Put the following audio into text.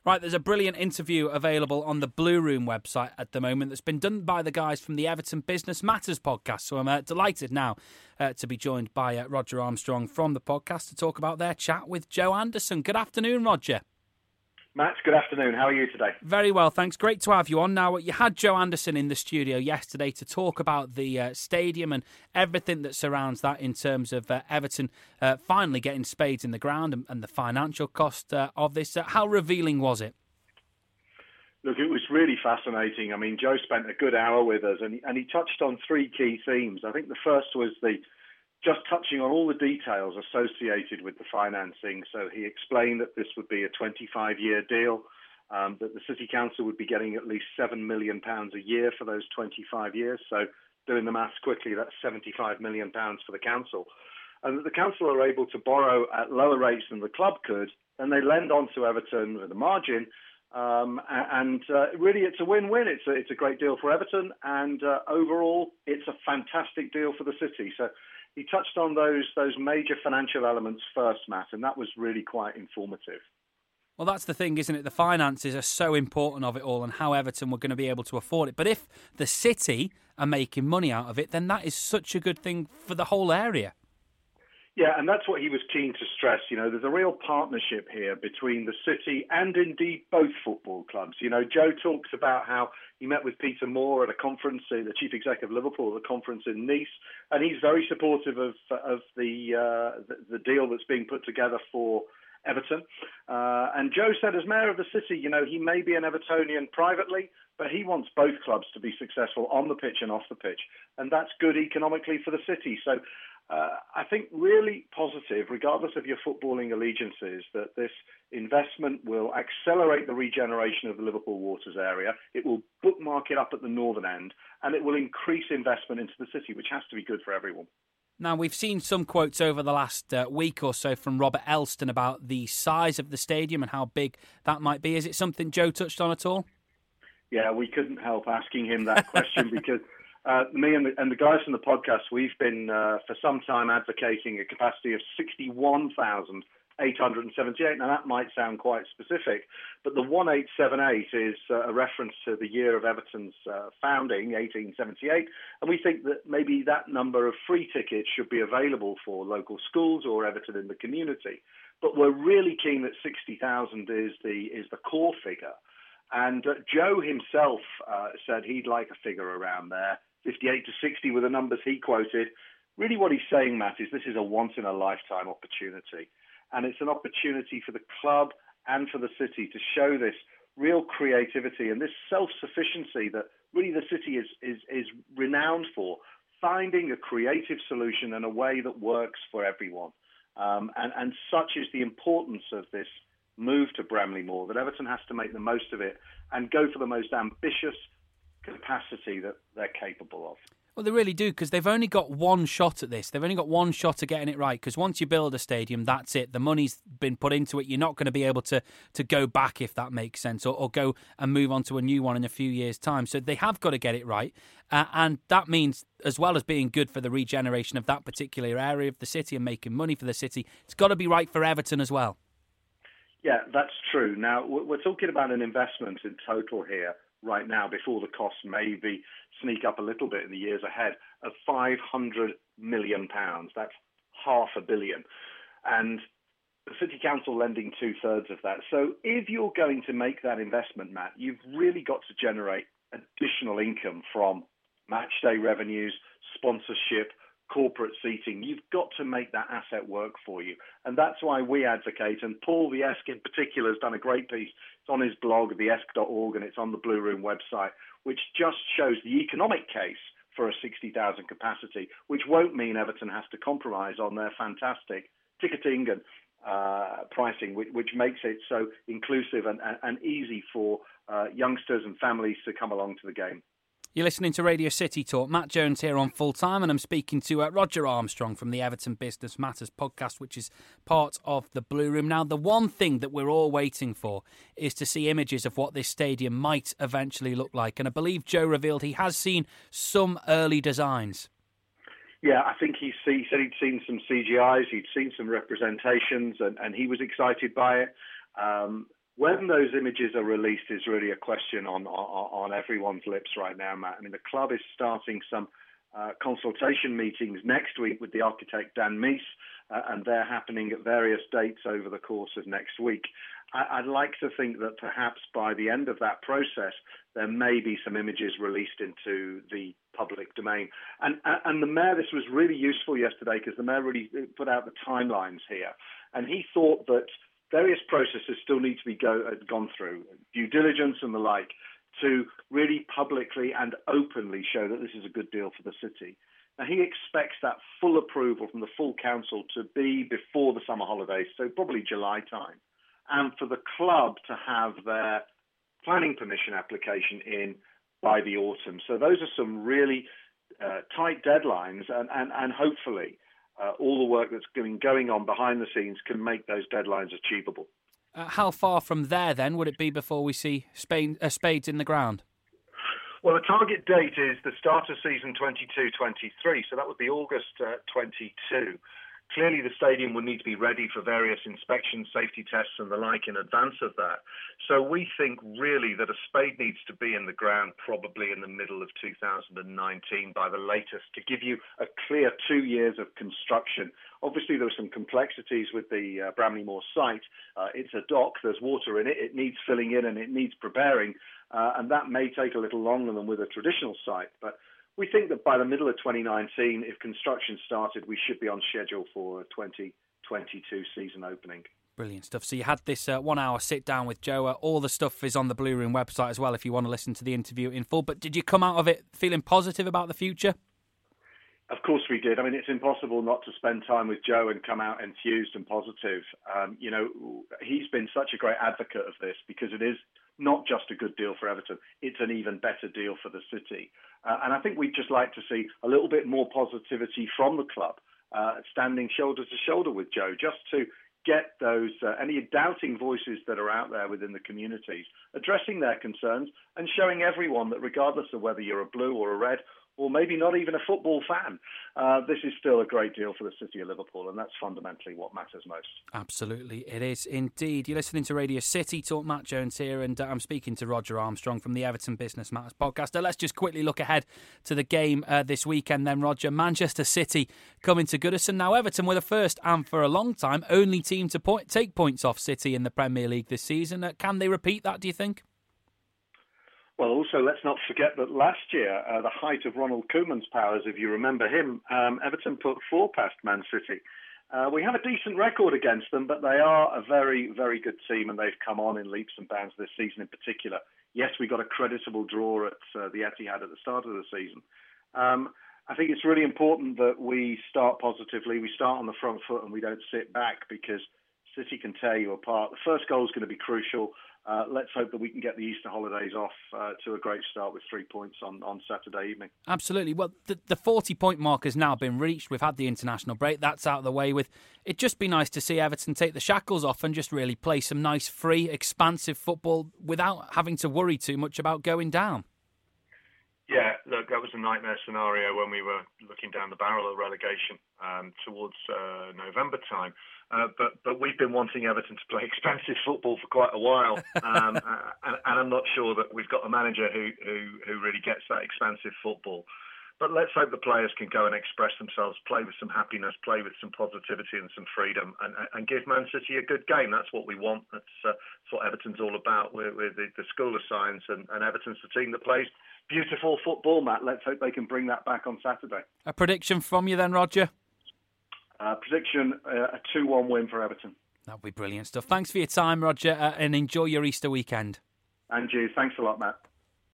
Right, there's a brilliant interview available on the Blue Room website at the moment that's been done by the guys from the Everton Business Matters podcast. So I'm delighted now to be joined by Roger Armstrong from the podcast to talk about their chat with Joe Anderson. Good afternoon, Roger. Matt, good afternoon. How are you today? Very well, thanks. Great to have you on. Now, you had Joe Anderson in the studio yesterday to talk about the stadium and everything that surrounds that in terms of Everton finally getting spades in the ground and the financial cost of this. How revealing was it? Look, it was really fascinating. I mean, Joe spent a good hour with us and he touched on three key themes. I think the first was just touching on all the details associated with the financing. So he explained that this would be a 25-year deal, that the City Council would be getting at least £7 million a year for those 25 years. So doing the maths quickly, that's £75 million for the council. And that the council are able to borrow at lower rates than the club could, and they lend on to Everton with a margin. Really, it's a win-win. It's a great deal for Everton, and overall, it's a fantastic deal for the city. So he touched on those major financial elements first, Matt, and that was really quite informative. Well, that's the thing, isn't it? The finances are so important of it all and how Everton were going to be able to afford it. But if the city are making money out of it, then that is such a good thing for the whole area. Yeah, and that's what he was keen to stress. You know, there's a real partnership here between the city and indeed both football clubs. You know, Joe talks about how he met with Peter Moore at a conference, the chief executive of Liverpool, at a conference in Nice, and he's very supportive of the deal that's being put together for Everton. And Joe said, as mayor of the city, you know, he may be an Evertonian privately, but he wants both clubs to be successful on the pitch and off the pitch, and that's good economically for the city. So I think really positive, regardless of your footballing allegiances, that this investment will accelerate the regeneration of the Liverpool Waters area. It will bookmark it up at the northern end, and it will increase investment into the city, which has to be good for everyone. Now, we've seen some quotes over the last week or so from Robert Elston about the size of the stadium and how big that might be. Is it something Joe touched on at all? Yeah, we couldn't help asking him that question because me and the guys from the podcast, we've been for some time advocating a capacity of 61,878. Now, that might sound quite specific, but the 1878 is a reference to the year of Everton's founding, 1878, and we think that maybe that number of free tickets should be available for local schools or Everton in the community. But we're really keen that 60,000 is the core figure. And Joe himself said he'd like a figure around there, 58 to 60 were the numbers he quoted. Really what he's saying, Matt, is this is a once-in-a-lifetime opportunity. And it's an opportunity for the club and for the city to show this real creativity and this self-sufficiency that really the city is renowned for, finding a creative solution and a way that works for everyone. And such is the importance of this move to Bramley Moor that Everton has to make the most of it and go for the most ambitious capacity that they're capable of. Well, they really do, because they've only got one shot at this. They've only got one shot at getting it right, because once you build a stadium, that's it. The money's been put into it. You're not going to be able to go back, if that makes sense, or go and move on to a new one in a few years' time. So they have got to get it right. And that means, as well as being good for the regeneration of that particular area of the city and making money for the city, it's got to be right for Everton as well. Yeah, that's true. Now, we're talking about an investment in total here right now, before the costs maybe sneak up a little bit in the years ahead, of £500 million. That's $500 million. And the City Council lending 2/3 of that. So if you're going to make that investment, Matt, you've really got to generate additional income from match day revenues, sponsorship, corporate seating. You've got to make that asset work for you. And that's why we advocate, and Paul the Esk in particular has done a great piece. It's on his blog, theesk.org, and it's on the Blue Room website, which just shows the economic case for a 60,000 capacity, which won't mean Everton has to compromise on their fantastic ticketing and pricing, which makes it so inclusive and easy for youngsters and families to come along to the game. You're listening to Radio City Talk. Matt Jones here on Full Time, and I'm speaking to Roger Armstrong from the Everton Business Matters podcast, which is part of the Blue Room. Now, the one thing that we're all waiting for is to see images of what this stadium might eventually look like. And I believe Joe revealed he has seen some early designs. Yeah, I think he said he'd seen some CGIs, he'd seen some representations, and he was excited by it. When those images are released is really a question on everyone's lips right now, Matt. I mean, the club is starting some consultation meetings next week with the architect Dan Meese, and they're happening at various dates over the course of next week. I'd like to think that perhaps by the end of that process, there may be some images released into the public domain. And the Mayor, this was really useful yesterday because the Mayor really put out the timelines here. And he thought that various processes still need to be gone through, due diligence and the like, to really publicly and openly show that this is a good deal for the city. Now, he expects that full approval from the full council to be before the summer holidays, so probably July time, and for the club to have their planning permission application in by the autumn. So those are some really tight deadlines, and hopefully all the work that's been going on behind the scenes can make those deadlines achievable. How far from there, then, would it be before we see spades in the ground? Well, the target date is the start of season 22-23, so that would be August 22. Clearly, the stadium will need to be ready for various inspections, safety tests and the like in advance of that. So we think really that a spade needs to be in the ground probably in the middle of 2019 by the latest to give you a clear 2 years of construction. Obviously, there are some complexities with the Bramley Moor site. It's a dock, there's water in it, it needs filling in and it needs preparing, and that may take a little longer than with a traditional site. But we think that by the middle of 2019, if construction started, we should be on schedule for a 2022 season opening. Brilliant stuff. So you had this 1 hour sit down with Joe. All the stuff is on the Blue Room website as well if you want to listen to the interview in full. But did you come out of it feeling positive about the future? Of course we did. I mean, it's impossible not to spend time with Joe and come out enthused and positive. He's been such a great advocate of this because it is not just a good deal for Everton, it's an even better deal for the city. And I think we'd just like to see a little bit more positivity from the club, standing shoulder to shoulder with Joe, just to get those any doubting voices that are out there within the communities, addressing their concerns and showing everyone that regardless of whether you're a blue or a red, or maybe not even a football fan, this is still a great deal for the city of Liverpool, and that's fundamentally what matters most. Absolutely, it is indeed. You're listening to Radio City Talk. Matt Jones here, and I'm speaking to Roger Armstrong from the Everton Business Matters podcast. Let's just quickly look ahead to the game this weekend then, Roger. Manchester City coming to Goodison. Now, Everton were the first, and for a long time, only team to take points off City in the Premier League this season. Can they repeat that, do you think? Well, also, let's not forget that last year, the height of Ronald Koeman's powers, if you remember him, Everton put 4 past Man City. We have a decent record against them, but they are a very, very good team, and they've come on in leaps and bounds this season in particular. Yes, we got a creditable draw at the Etihad at the start of the season. I think it's really important that we start positively, we start on the front foot, and we don't sit back because City can tear you apart. The first goal is going to be crucial. Let's hope that we can get the Easter holidays off to a great start with 3 points on Saturday evening. Absolutely. Well, the 40-point mark has now been reached. We've had the international break. That's out of the way with. It'd just be nice to see Everton take the shackles off and just really play some nice, free, expansive football without having to worry too much about going down. Yeah, look, that was a nightmare scenario when we were looking down the barrel of relegation towards November time. But we've been wanting Everton to play expansive football for quite a while, and I'm not sure that we've got a manager who really gets that expansive football. But let's hope the players can go and express themselves, play with some happiness, play with some positivity and some freedom, and give Man City a good game. That's what we want. That's what Everton's all about. We're the school of science, and Everton's the team that plays beautiful football, Matt. Let's hope they can bring that back on Saturday. A prediction from you then, Roger? Prediction, a 2-1 win for Everton. That'll be brilliant stuff. Thanks for your time, Roger, and enjoy your Easter weekend. And you. Thanks a lot, Matt.